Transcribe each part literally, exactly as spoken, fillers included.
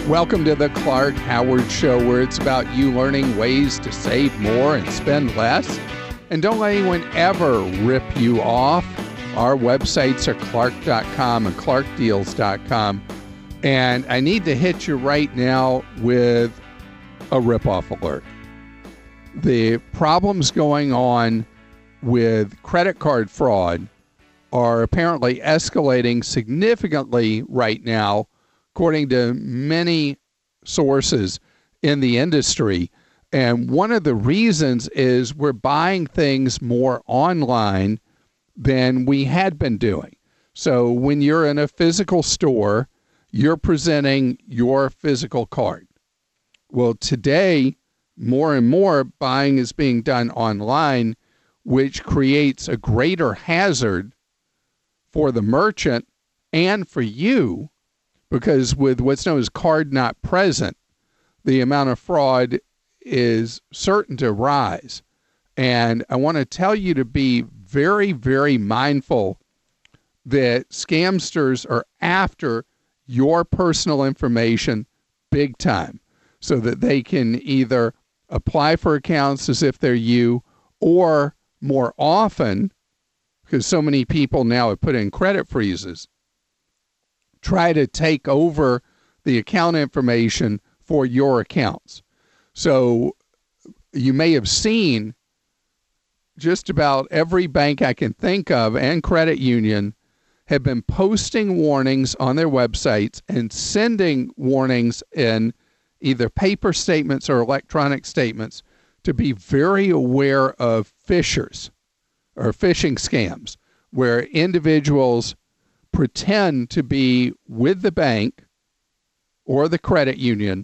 Welcome to the Clark Howard Show, where it's about you learning ways to save more and spend less. And don't let anyone ever rip you off. Our websites are clark dot com and clark deals dot com. And I need to hit you right now with a ripoff alert. The problems going on with credit card fraud are apparently escalating significantly right now, according to many sources in the industry. And one of the reasons is we're buying things more online than we had been doing. So when you're in a physical store, you're presenting your physical card. Well, today, more and more buying is being done online, which creates a greater hazard for the merchant and for you, because with what's known as card not present, the amount of fraud is certain to rise. And I want to tell you to be very, very mindful that scamsters are after your personal information big time, so that they can either apply for accounts as if they're you, or more often, because so many people now have put in credit freezes, try to take over the account information for your accounts. So you may have seen just about every bank I can think of and credit union have been posting warnings on their websites and sending warnings in either paper statements or electronic statements to be very aware of phishers or phishing scams, where individuals pretend to be with the bank or the credit union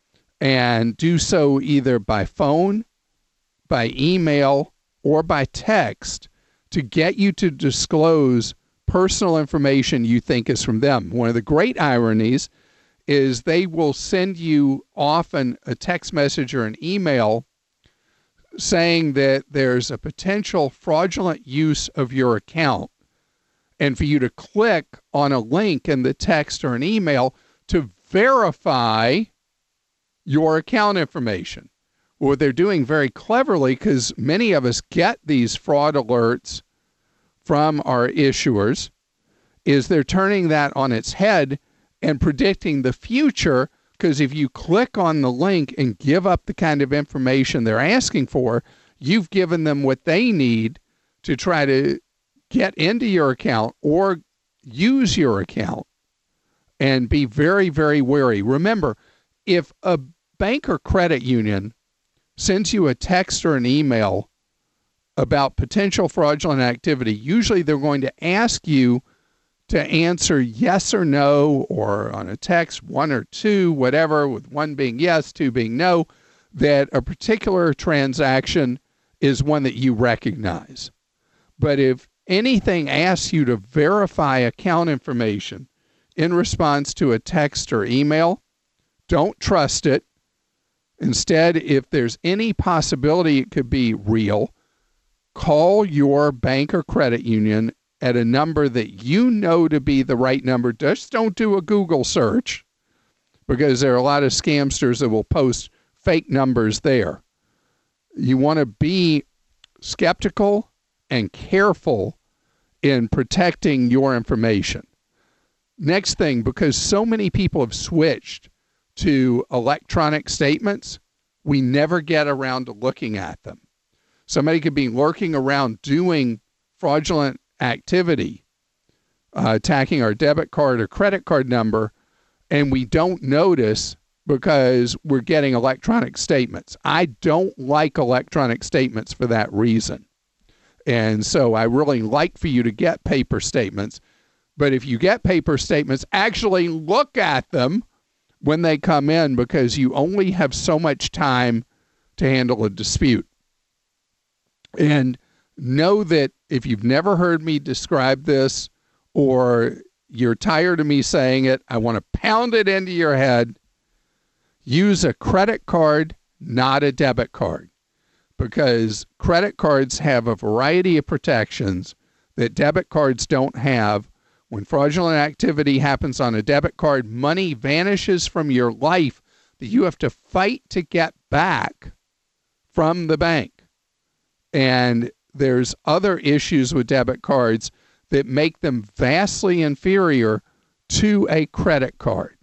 and do so either by phone, by email, or by text to get you to disclose personal information you think is from them. One of the great ironies is they will send you often a text message or an email saying that there's a potential fraudulent use of your account, and for you to click on a link in the text or an email to verify your account information. What they're doing very cleverly, because many of us get these fraud alerts from our issuers, is they're turning that on its head and predicting the future, because if you click on the link and give up the kind of information they're asking for, you've given them what they need to try to get into your account or use your account. And be very, very wary. Remember, if a bank or credit union sends you a text or an email about potential fraudulent activity, usually they're going to ask you to answer yes or no, or on a text, one or two, whatever, with one being yes, two being no, that a particular transaction is one that you recognize. But if anything asks you to verify account information in response to a text or email, don't trust it. Instead, if there's any possibility it could be real, call your bank or credit union at a number that you know to be the right number. Just don't do a Google search, because there are a lot of scamsters that will post fake numbers there. You want to be skeptical and careful in protecting your information. Next thing, because so many people have switched to electronic statements, we never get around to looking at them. Somebody could be lurking around doing fraudulent activity, uh, attacking our debit card or credit card number, and we don't notice because we're getting electronic statements. I don't like electronic statements for that reason. And so I really like for you to get paper statements. But if you get paper statements, actually look at them when they come in, because you only have so much time to handle a dispute. And know that if you've never heard me describe this, or you're tired of me saying it, I want to pound it into your head. Use a credit card, not a debit card, because credit cards have a variety of protections that debit cards don't have, When fraudulent activity happens on a debit card, money vanishes from your life that you have to fight to get back from the bank. And there's other issues with debit cards that make them vastly inferior to a credit card.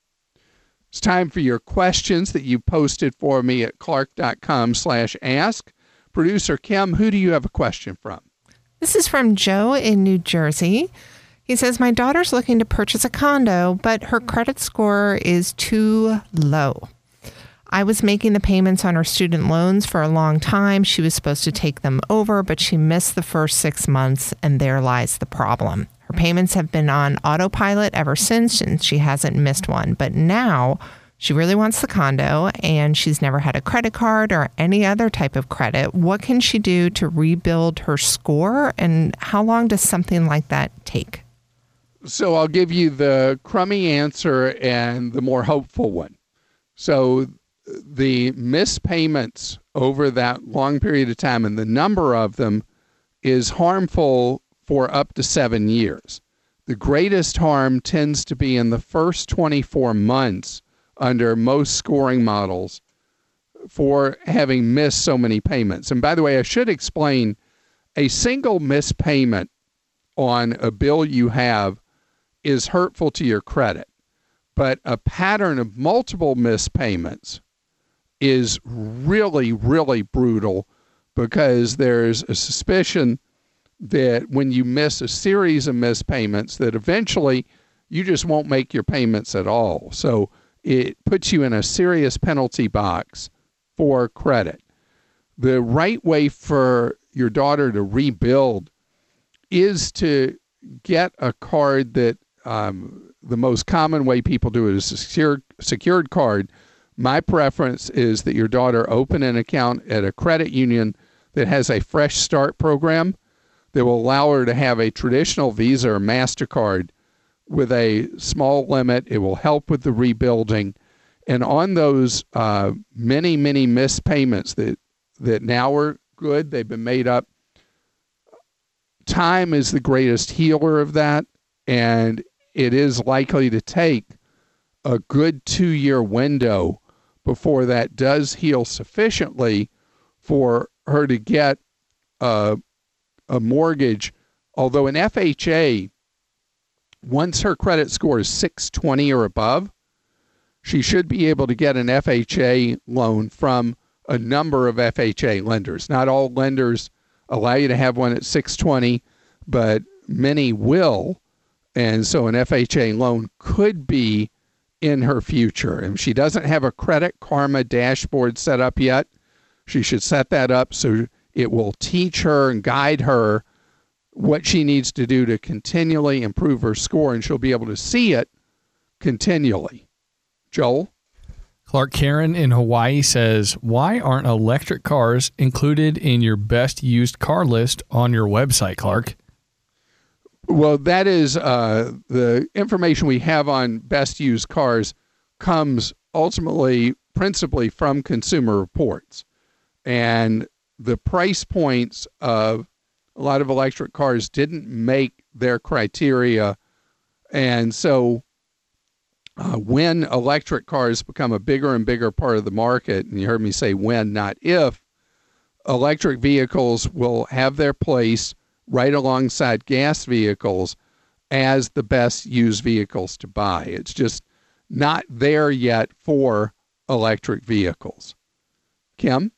It's time for your questions that you posted for me at clark.com slash ask. Producer Kim, who do you have a question from? This is from Joe in New Jersey. He says, my daughter's looking to purchase a condo, but her credit score is too low. I was making the payments on her student loans for a long time. She was supposed to take them over, but she missed the first six months, and there lies the problem. Her payments have been on autopilot ever since, and she hasn't missed one. But now she really wants the condo, and she's never had a credit card or any other type of credit. What can she do to rebuild her score, and how long does something like that take? So I'll give you the crummy answer and the more hopeful one. So the missed payments over that long period of time, and the number of them, is harmful for up to seven years. The greatest harm tends to be in the first twenty-four months under most scoring models for having missed so many payments. And by the way, I should explain, a single missed payment on a bill you have is hurtful to your credit, but a pattern of multiple missed payments is really, really brutal, because there's a suspicion that when you miss a series of missed payments, that eventually you just won't make your payments at all. So it puts you in a serious penalty box for credit. The right way for your daughter to rebuild is to get a card that um, the most common way people do it is a secured, secured card. My preference is that your daughter open an account at a credit union that has a Fresh Start program that will allow her to have a traditional Visa or MasterCard with a small limit. It will help with the rebuilding. And on those uh, many, many missed payments that, that now are good, they've been made up, time is the greatest healer of that, and it is likely to take a good two-year window before that does heal sufficiently for her to get a, a mortgage. Although an F H A, once her credit score is six twenty or above, she should be able to get an F H A loan from a number of F H A lenders. Not all lenders allow you to have one at six twenty, but many will. And so an F H A loan could be in her future. And if she doesn't have a Credit Karma dashboard set up yet, she should set that up so it will teach her and guide her what she needs to do to continually improve her score, and she'll be able to see it continually. Joel? Clark, Karen in Hawaii says, why aren't electric cars included in your best used car list on your website, Clark? Well, that is uh, the information we have on best used cars comes ultimately, principally from Consumer Reports. And the price points of a lot of electric cars didn't make their criteria. And so uh, when electric cars become a bigger and bigger part of the market, and you heard me say when, not if, electric vehicles will have their place right alongside gas vehicles as the best used vehicles to buy. It's just not there yet for electric vehicles. Kim?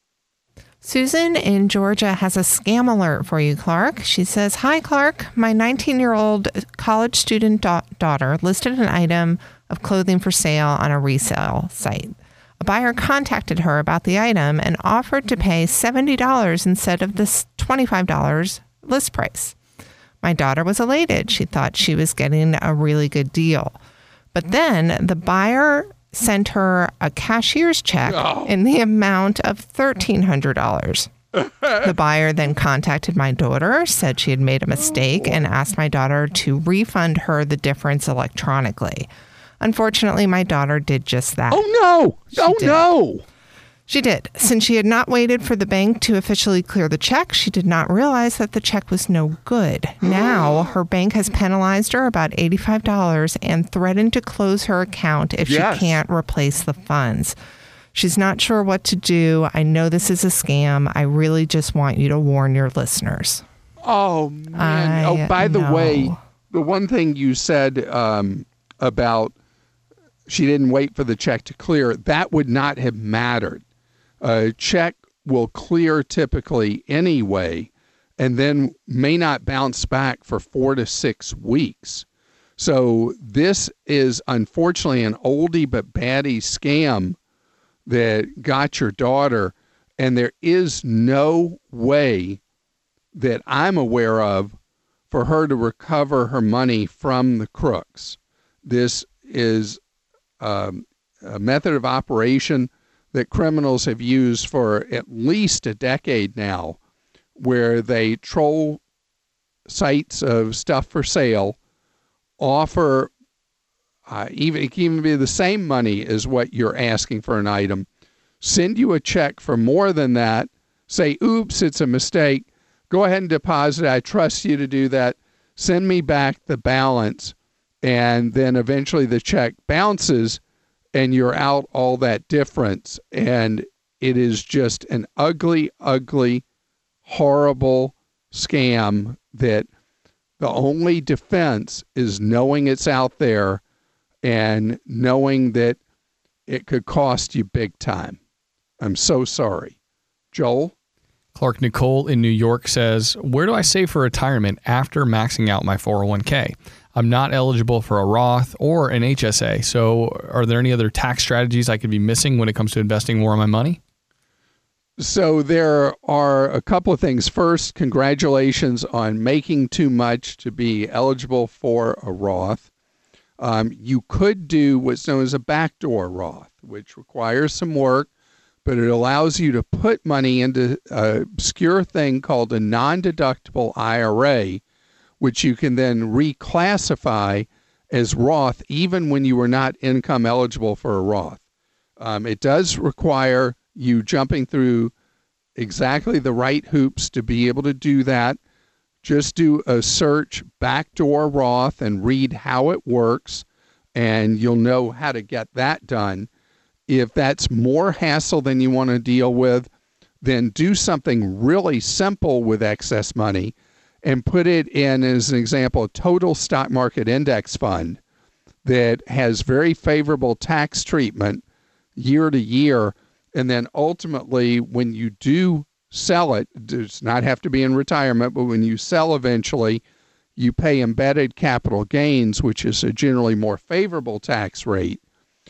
Susan in Georgia has a scam alert for you, Clark. She says, hi, Clark. My nineteen-year-old college student da- daughter listed an item of clothing for sale on a resale site. A buyer contacted her about the item and offered to pay seventy dollars instead of the twenty-five dollars list price. My daughter was elated. She thought she was getting a really good deal. But then the buyer sent her a cashier's check oh. in the amount of thirteen hundred dollars. The buyer then contacted my daughter, said she had made a mistake, and asked my daughter to refund her the difference electronically. Unfortunately, my daughter did just that. Oh, no. She oh, did. no. She did. Since she had not waited for the bank to officially clear the check, she did not realize that the check was no good. Now, her bank has penalized her about eighty-five dollars and threatened to close her account if Yes. she can't replace the funds. She's not sure what to do. I know this is a scam. I really just want you to warn your listeners. Oh, man. I oh, by the know. way, the one thing you said um, about she didn't wait for the check to clear, that would not have mattered. A check will clear typically anyway, and then may not bounce back for four to six weeks. So this is unfortunately an oldie but baddie scam that got your daughter, and there is no way that I'm aware of for her to recover her money from the crooks. This is um, a method of operation that criminals have used for at least a decade now, where they troll sites of stuff for sale, offer uh, even it can even be the same money as what you're asking for an item, send you a check for more than that, say, oops, it's a mistake, go ahead and deposit it, I trust you to do that, send me back the balance, and then eventually the check bounces and you're out all that difference. And it is just an ugly, ugly, horrible scam that the only defense is knowing it's out there and knowing that it could cost you big time. I'm so sorry. Joel? Clark Nicole in New York says, where do I save for retirement after maxing out my four oh one k? I'm not eligible for a Roth or an H S A. So are there any other tax strategies I could be missing when it comes to investing more of my money? So there are a couple of things. First, congratulations on making too much to be eligible for a Roth. Um, you could do what's known as a backdoor Roth, which requires some work, but it allows you to put money into an obscure thing called a non-deductible I R A, which you can then reclassify as Roth even when you were not income eligible for a Roth. Um, it does require you jumping through exactly the right hoops to be able to do that. Just do a search backdoor Roth and read how it works, and you'll know how to get that done. If that's more hassle than you want to deal with, then do something really simple with excess money and put it in, as an example, a total stock market index fund that has very favorable tax treatment year to year. And then ultimately, when you do sell it, it does not have to be in retirement, but when you sell eventually, you pay embedded capital gains, which is a generally more favorable tax rate,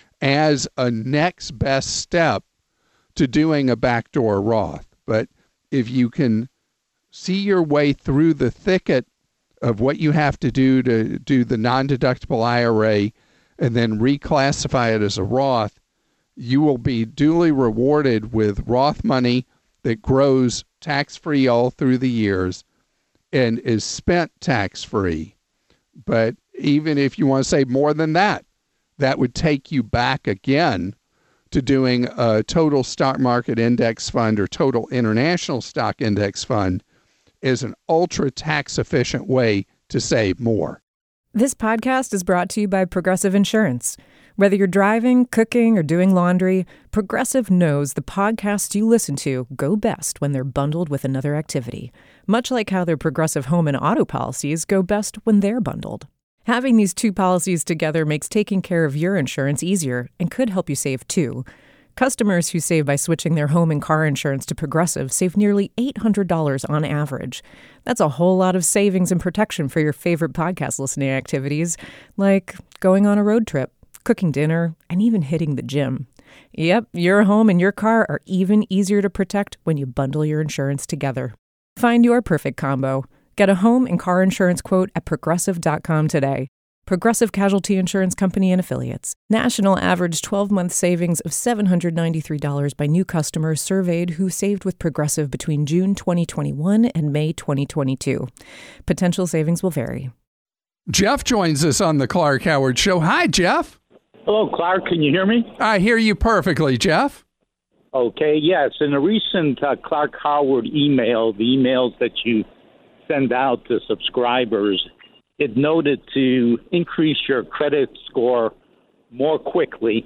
as a next best step to doing a backdoor Roth. But if you can see your way through the thicket of what you have to do to do the non-deductible I R A and then reclassify it as a Roth, you will be duly rewarded with Roth money that grows tax-free all through the years and is spent tax-free. But even if you want to save more than that, that would take you back again to doing a total stock market index fund or total international stock index fund is an ultra tax efficient way to save more. This podcast is brought to you by Progressive Insurance. Whether you're driving, cooking, or doing laundry, Progressive knows the podcasts you listen to go best when they're bundled with another activity, much like how their Progressive home and auto policies go best when they're bundled. Having these two policies together makes taking care of your insurance easier and could help you save too. Customers who save by switching their home and car insurance to Progressive save nearly eight hundred dollars on average. That's a whole lot of savings and protection for your favorite podcast listening activities, like going on a road trip, cooking dinner, and even hitting the gym. Yep, your home and your car are even easier to protect when you bundle your insurance together. Find your perfect combo. Get a home and car insurance quote at progressive dot com today. Progressive Casualty Insurance Company and Affiliates. National average twelve-month savings of seven hundred ninety-three dollars by new customers surveyed who saved with Progressive between June twenty twenty-one and May twenty twenty-two. Potential savings will vary. Jeff joins us on the Clark Howard Show. Hi, Jeff. Hello, Clark. Can you hear me? I hear you perfectly, Jeff. Okay, yes. In a recent uh, Clark Howard email, the emails that you send out to subscribers, it noted to increase your credit score more quickly,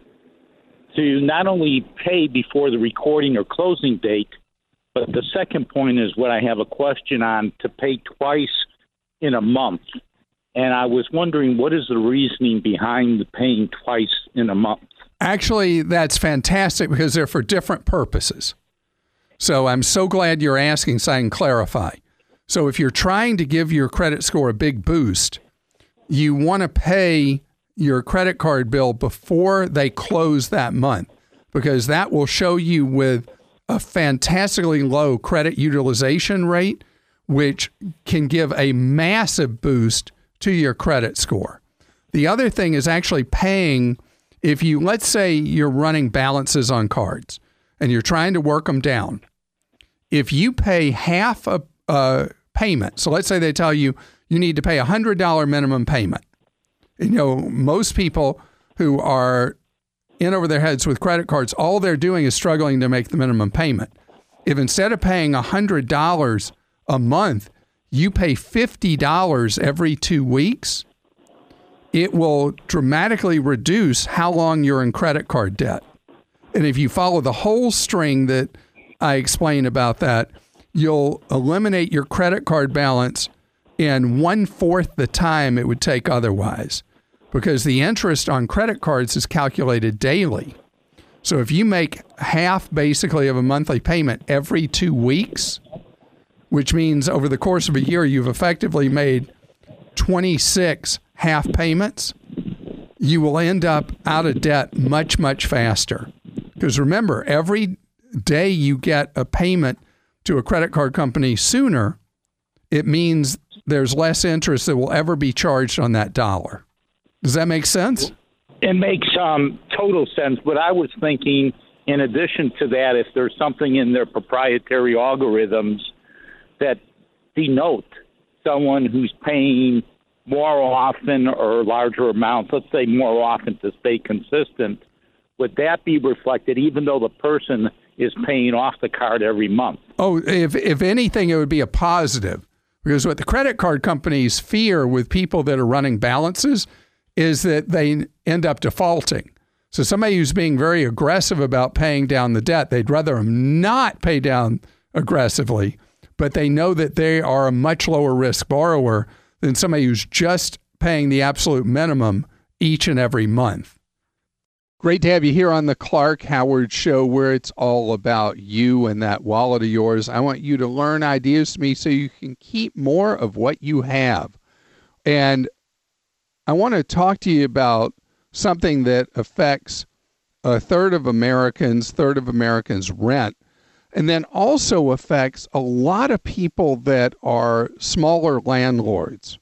to not only pay before the recording or closing date, but the second point is what I have a question on, to pay twice in a month. And I was wondering, what is the reasoning behind paying twice in a month? Actually, that's fantastic because they're for different purposes. So I'm so glad you're asking so I can clarify. So if you're trying to give your credit score a big boost, you want to pay your credit card bill before they close that month, because that will show you with a fantastically low credit utilization rate, which can give a massive boost to your credit score. The other thing is actually paying, if you, let's say you're running balances on cards and you're trying to work them down. If you pay half a, a payment, so let's say they tell you you need to pay a one hundred dollars minimum payment. You know, most people who are in over their heads with credit cards, all they're doing is struggling to make the minimum payment. If instead of paying one hundred dollars a month, you pay fifty dollars every two weeks, it will dramatically reduce how long you're in credit card debt. And if you follow the whole string that I explain about that, you'll eliminate your credit card balance in one-fourth the time it would take otherwise, because the interest on credit cards is calculated daily. So if you make half basically of a monthly payment every two weeks, which means over the course of a year, you've effectively made twenty-six half payments, you will end up out of debt much, much faster. Because remember, every day you get a payment to a credit card company sooner, it means there's less interest that will ever be charged on that dollar. Does that make sense? It makes um, total sense, but I was thinking, in addition to that, if there's something in their proprietary algorithms that denote someone who's paying more often or larger amounts, let's say more often to stay consistent, would that be reflected even though the person is paying off the card every month? Oh, if if anything, it would be a positive. Because what the credit card companies fear with people that are running balances is that they end up defaulting. So somebody who's being very aggressive about paying down the debt, they'd rather them not pay down aggressively, but they know that they are a much lower risk borrower than somebody who's just paying the absolute minimum each and every month. Great to have you here on the Clark Howard Show, where it's all about you and that wallet of yours. I want you to learn ideas from me so you can keep more of what you have. And I want to talk to you about something that affects a third of Americans, third of Americans rent, and then also affects a lot of people that are smaller landlords.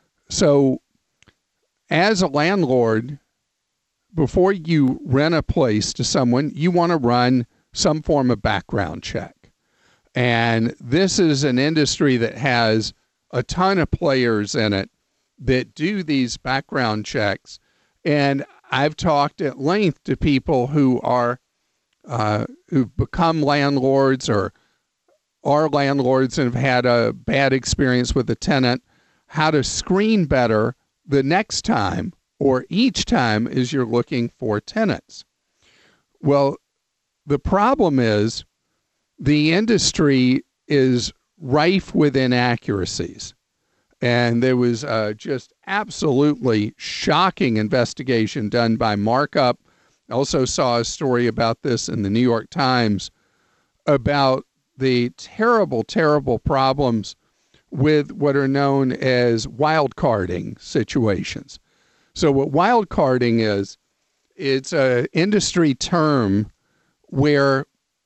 So as a landlord, before you rent a place to someone, you want to run some form of background check. And this is an industry that has a ton of players in it that do these background checks. And I've talked at length to people who are uh, who've become landlords or are landlords and have had a bad experience with a tenant, how to screen better the next time or each time as you're looking for tenants. Well, the problem is the industry is rife with inaccuracies. And there was a just absolutely shocking investigation done by Markup. I also saw a story about this in the New York Times about the terrible, terrible problems with what are known as wildcarding situations. So what wildcarding is, it's an industry term where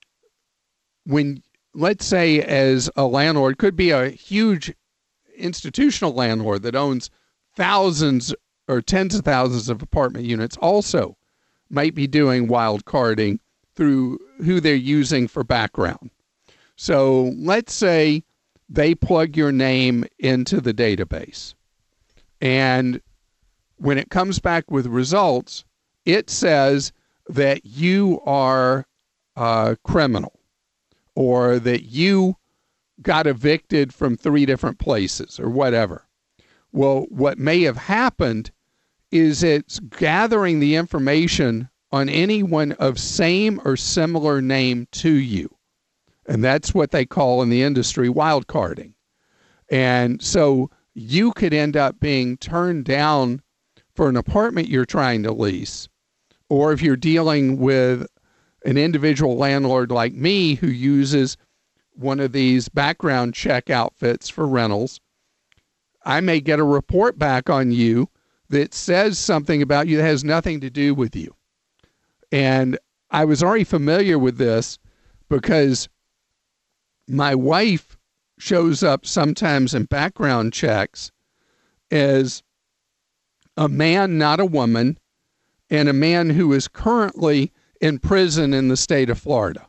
when, let's say as a landlord, could be a huge institutional landlord that owns thousands or tens of thousands of apartment units, also might be doing wildcarding through who they're using for background. So let's say they plug your name into the database, and when it comes back with results, it says that you are a criminal, or that you got evicted from three different places or whatever. Well, what may have happened is it's gathering the information on anyone of same or similar name to you. And that's what they call in the industry wildcarding. And so you could end up being turned down for an apartment you're trying to lease. Or if you're dealing with an individual landlord like me who uses one of these background check outfits for rentals, I may get a report back on you that says something about you that has nothing to do with you. And I was already familiar with this because my wife shows up sometimes in background checks as a man, not a woman, and a man who is currently in prison in the state of Florida.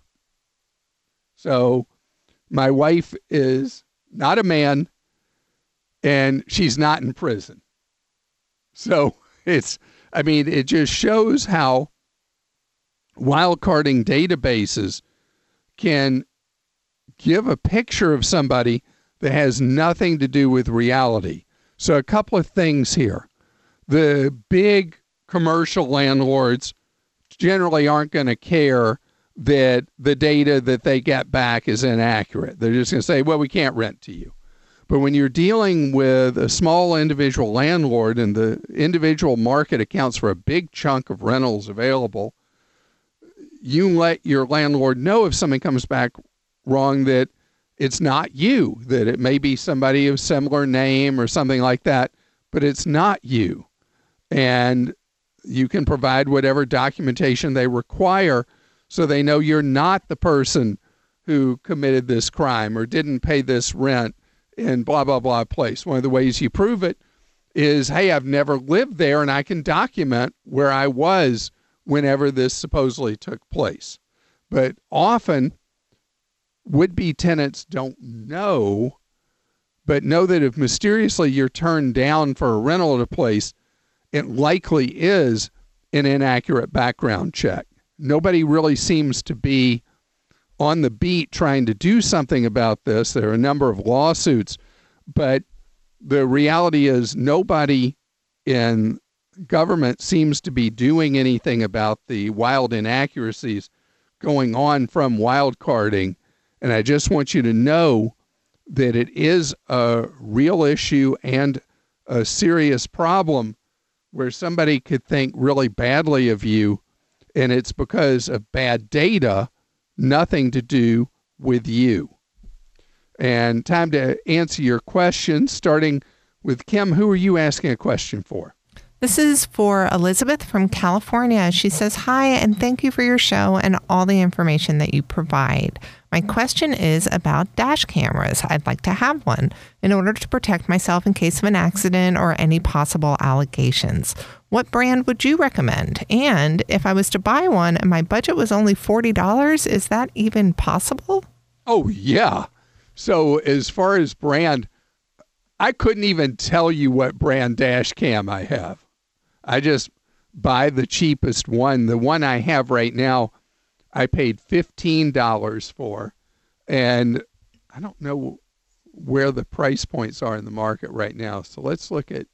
So my wife is not a man, and she's not in prison. So it's, I mean, it just shows how wildcarding databases can give a picture of somebody that has nothing to do with reality. So a couple of things here. The big commercial landlords generally aren't going to care that the data that they get back is inaccurate. They're just going to say, well, we can't rent to you. But when you're dealing with a small individual landlord and the individual market accounts for a big chunk of rentals available, you let your landlord know if something comes back wrong that it's not you, that it may be somebody of similar name or something like that, but it's not you. And you can provide whatever documentation they require so they know you're not the person who committed this crime or didn't pay this rent in blah, blah, blah place. One of the ways you prove it is, hey, I've never lived there and I can document where I was whenever this supposedly took place. But often would-be tenants don't know, but know that if mysteriously you're turned down for a rental at a place, it likely is an inaccurate background check. Nobody really seems to be on the beat trying to do something about this. There are a number of lawsuits, but the reality is nobody in government seems to be doing anything about the wild inaccuracies going on from wildcarding. And I just want you to know that it is a real issue and a serious problem where somebody could think really badly of you, and it's because of bad data, nothing to do with you. And time to answer your questions, starting with Kim. Who are you asking a question for? This is for Elizabeth from California. She says, hi, and thank you for your show and all the information that you provide. My question is about dash cameras. I'd like to have one in order to protect myself in case of an accident or any possible allegations. What brand would you recommend? And if I was to buy one and my budget was only forty dollars, is that even possible? Oh, yeah. So as far as brand, I couldn't even tell you what brand dash cam I have. I just buy the cheapest one. The one I have right now, I paid fifteen dollars for, and I don't know where the price points are in the market right now. So let's look at,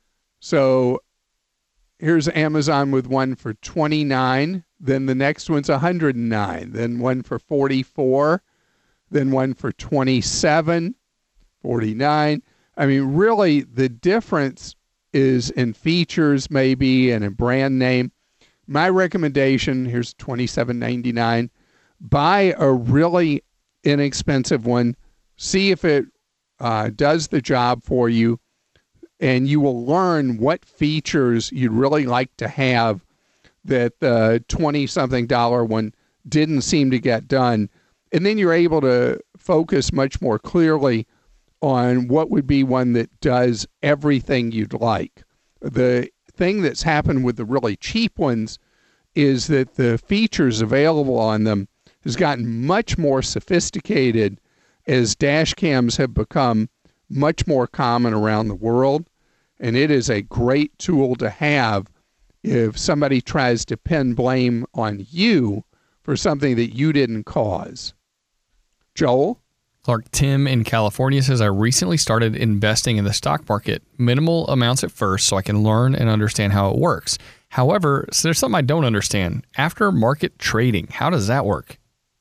so here's Amazon with one for twenty-nine dollars, then the next one's one hundred nine dollars, then one for forty-four dollars, then one for twenty-seven dollars, forty-nine dollars. I mean, really, the difference is in features maybe and in brand name. My recommendation, here's twenty-seven ninety-nine. Buy a really inexpensive one. See if it uh, does the job for you, and you will learn what features you'd really like to have that the twenty-something dollar one didn't seem to get done. And then you're able to focus much more clearly on what would be one that does everything you'd like. The thing that's happened with the really cheap ones is that the features available on them has gotten much more sophisticated as dash cams have become much more common around the world. And it is a great tool to have if somebody tries to pin blame on you for something that you didn't cause. Joel? Clark, Tim in California says, I recently started investing in the stock market, minimal amounts at first so I can learn and understand how it works. However, so there's something I don't understand. After market trading, how does that work?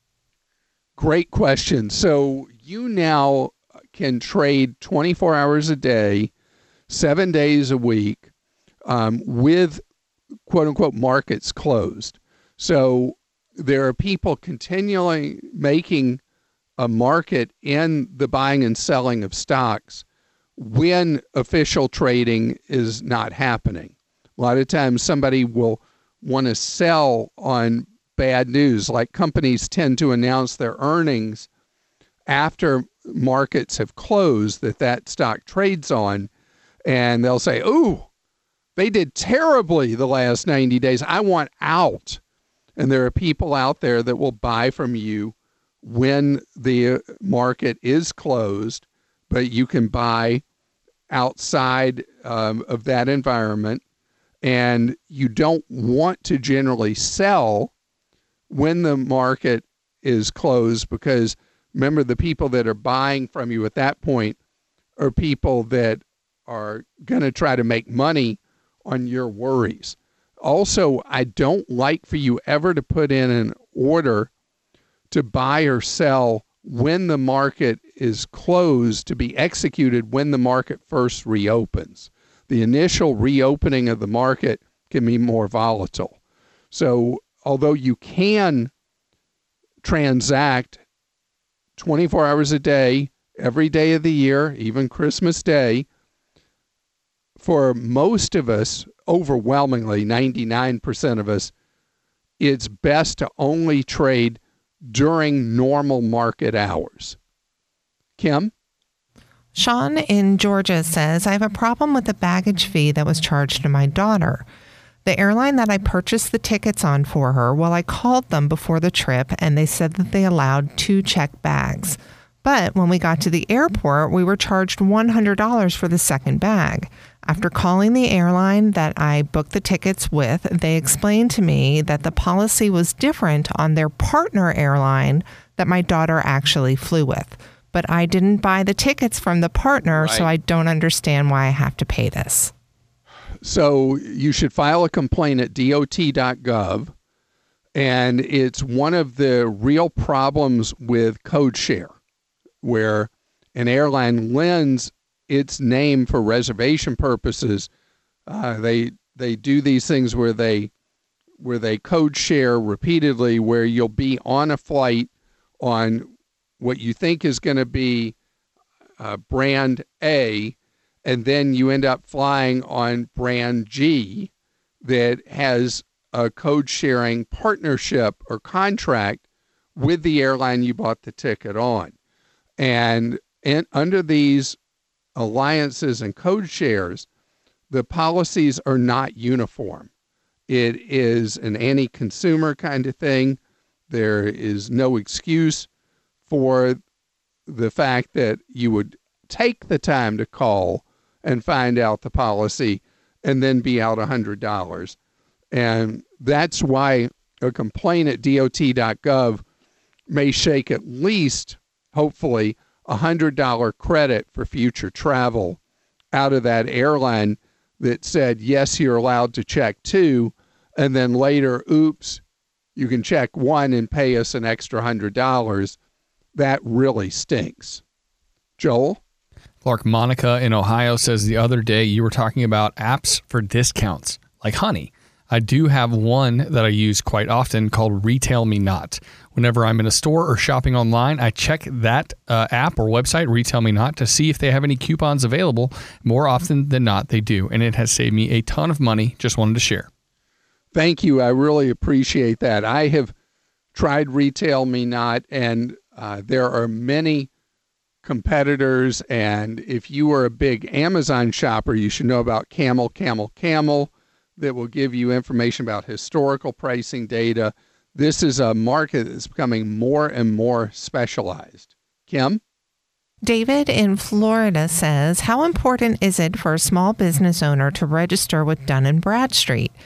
Great question. So you now can trade twenty-four hours a day, seven days a week, um, with quote unquote markets closed. So there are people continually making a market in the buying and selling of stocks when official trading is not happening. A lot of times somebody will want to sell on bad news, like companies tend to announce their earnings after markets have closed that that stock trades on, and they'll say, ooh, they did terribly the last ninety days. I want out. And there are people out there that will buy from you when the market is closed, but you can buy outside um, of that environment. And you don't want to generally sell when the market is closed, because remember, the people that are buying from you at that point are people that are going to try to make money on your worries. Also, I don't like for you ever to put in an order to buy or sell when the market is closed to be executed when the market first reopens. The initial reopening of the market can be more volatile. So although you can transact twenty-four hours a day, every day of the year, even Christmas Day, for most of us, overwhelmingly ninety-nine percent of us, it's best to only trade during normal market hours. Kim? Sean in Georgia says, I have a problem with the baggage fee that was charged to my daughter. The airline that I purchased the tickets on for her, well, I called them before the trip and they said that they allowed two checked bags. But when we got to the airport, we were charged one hundred dollars for the second bag. After calling the airline that I booked the tickets with, they explained to me that the policy was different on their partner airline that my daughter actually flew with. But I didn't buy the tickets from the partner, right. So I don't understand why I have to pay this. So you should file a complaint at D O T dot gov, and it's one of the real problems with code share, where an airline lends its name for reservation purposes. Uh, they they do these things where they where they code share repeatedly, where you'll be on a flight on what you think is going to be uh, brand A, and then you end up flying on brand G that has a code sharing partnership or contract with the airline you bought the ticket on. And, and under these alliances and code shares, the policies are not uniform. It is an anti-consumer kind of thing. There is no excuse for the fact that you would take the time to call and find out the policy and then be out one hundred dollars. And that's why a complaint at D O T dot gov may shake at least, hopefully, a one hundred dollars credit for future travel out of that airline that said, yes, you're allowed to check two, and then later, oops, you can check one and pay us an extra one hundred dollars. That really stinks. Joel? Clark, Monica in Ohio says the other day you were talking about apps for discounts, like Honey. I do have one that I use quite often called Retail Me Not. Whenever I'm in a store or shopping online, I check that uh, app or website, Retail Me Not, to see if they have any coupons available. More often than not, they do, and it has saved me a ton of money. Just wanted to share. Thank you. I really appreciate that. I have tried Retail Me Not, and uh, there are many competitors, and if you are a big Amazon shopper, you should know about Camel, Camel, Camel, that will give you information about historical pricing data. This is a market that's becoming more and more specialized. Kim? David in Florida says, how important is it for a small business owner to register with Dun and Bradstreet?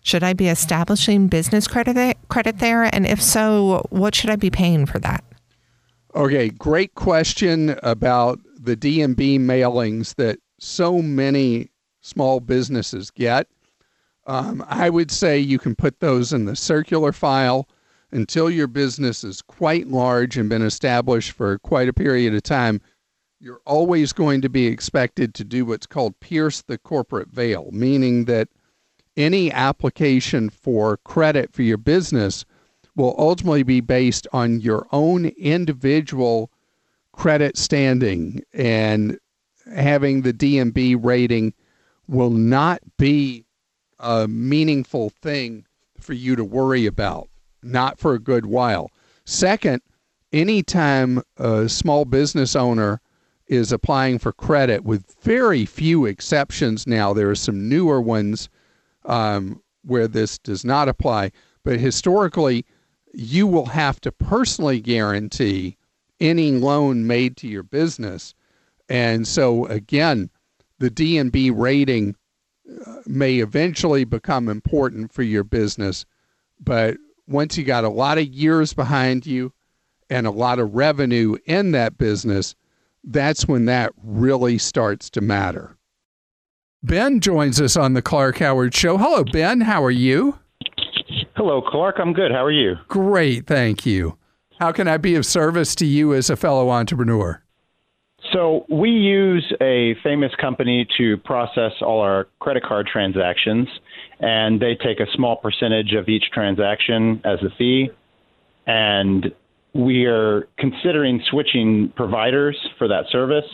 Should I be establishing business credit th- credit there? And if so, what should I be paying for that? Okay, great question about the D M B mailings that so many small businesses get. Um, I would say you can put those in the circular file until your business is quite large and been established for quite a period of time. You're always going to be expected to do what's called pierce the corporate veil, meaning that any application for credit for your business will ultimately be based on your own individual credit standing, and having the D M B rating will not be a meaningful thing for you to worry about, not for a good while. Second, anytime a small business owner is applying for credit, with very few exceptions now, there are some newer ones um, where this does not apply, but historically, you will have to personally guarantee any loan made to your business. And so, again, the D M B rating uh, may eventually become important for your business, but once you got a lot of years behind you and a lot of revenue in that business, that's when that really starts to matter. Ben joins us on the Clark Howard Show. Hello, Ben. How are you? Hello, Clark. I'm good. How are you? Great, thank you. How can I be of service to you as a fellow entrepreneur? So we use a famous company to process all our credit card transactions, and they take a small percentage of each transaction as a fee. And we are considering switching providers for that service.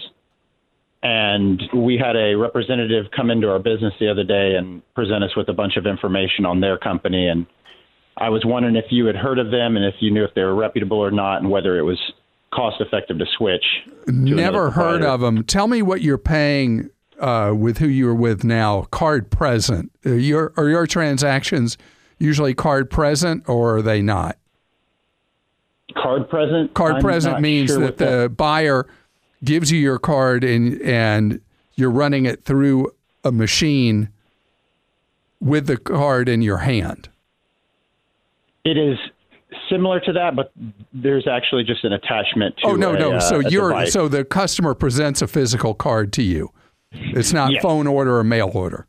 And we had a representative come into our business the other day and present us with a bunch of information on their company. And I was wondering if you had heard of them and if you knew if they were reputable or not, and whether it was cost effective to switch. To Never heard of them. Tell me what you're paying uh, with who you're with now. Card present. Are your, are your transactions usually card present, or are they not? Card present? Card I'm present means sure that the that. buyer gives you your card and and you're running it through a machine with the card in your hand. It is similar to that, but there's actually just an attachment to Oh, no, a, no. Uh, so you're device. so the customer presents a physical card to you. It's not yes. phone order or mail order.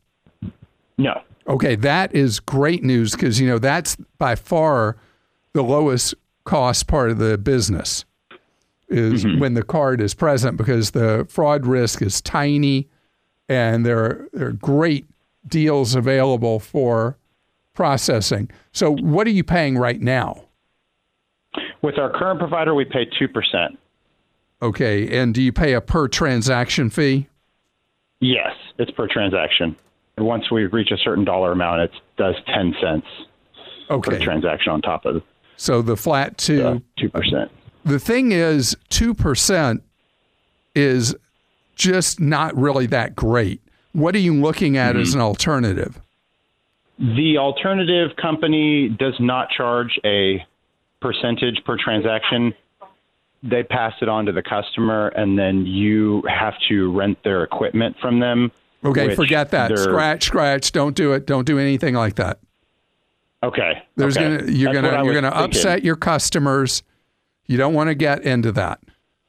No. Okay, that is great news, because, you know, that's by far the lowest cost part of the business is mm-hmm. when the card is present, because the fraud risk is tiny and there are, there are great deals available for processing. So what are you paying right now? With our current provider, we pay two percent. Okay, and do you pay a per transaction fee? Yes, it's per transaction. And once we reach a certain dollar amount, it does ten cents okay. per transaction on top of it. So the flat two. Uh, two percent. The thing is, two percent is just not really that great. What are you looking at mm-hmm. as an alternative? The alternative company does not charge a percentage per transaction. They pass it on to the customer, and then you have to rent their equipment from them. Okay, forget that. Scratch, scratch. Don't do it. Don't do anything like that. Okay. There's okay. gonna you're That's gonna you're gonna thinking. upset your customers. You don't want to get into that.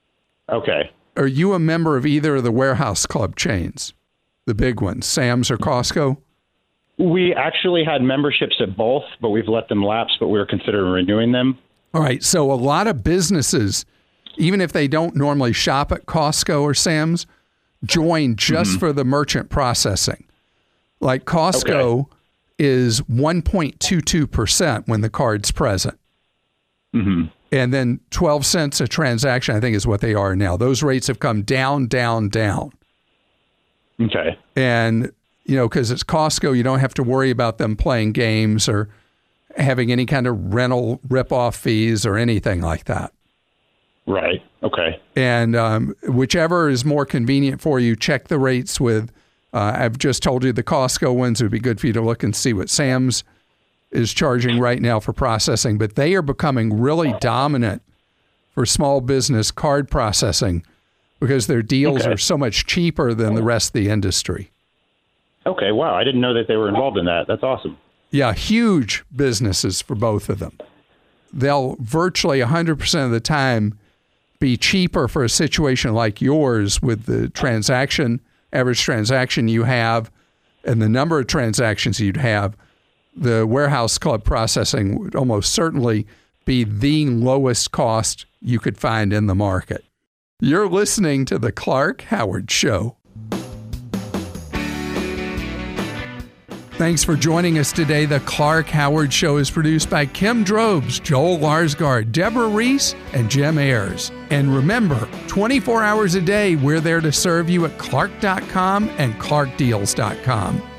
Okay. Are you a member of either of the warehouse club chains, the big ones, Sam's or Costco? We actually had memberships at both, but we've let them lapse, but we were considering renewing them. All right. So a lot of businesses, even if they don't normally shop at Costco or Sam's, join just mm-hmm. for the merchant processing. Like Costco okay. is one point two two percent when the card's present. Mm-hmm. And then twelve cents a transaction, I think, is what they are now. Those rates have come down, down, down. Okay. And, you know, because it's Costco, you don't have to worry about them playing games or having any kind of rental rip-off fees or anything like that. Right. Okay. And um, whichever is more convenient for you, check the rates with, uh, I've just told you the Costco ones. It would be good for you to look and see what Sam's is charging right now for processing. But they are becoming really dominant for small business card processing because their deals okay. are so much cheaper than the rest of the industry. Okay. Wow. I didn't know that they were involved in that. That's awesome. Yeah, huge businesses for both of them. They'll virtually one hundred percent of the time be cheaper for a situation like yours with the transaction, average transaction you have, and the number of transactions you'd have. The warehouse club processing would almost certainly be the lowest cost you could find in the market. You're listening to The Clark Howard Show. Thanks for joining us today. The Clark Howard Show is produced by Kim Drobes, Joel Larsgaard, Deborah Reese, and Jim Ayers. And remember, twenty-four hours a day, we're there to serve you at clark dot com and clark deals dot com.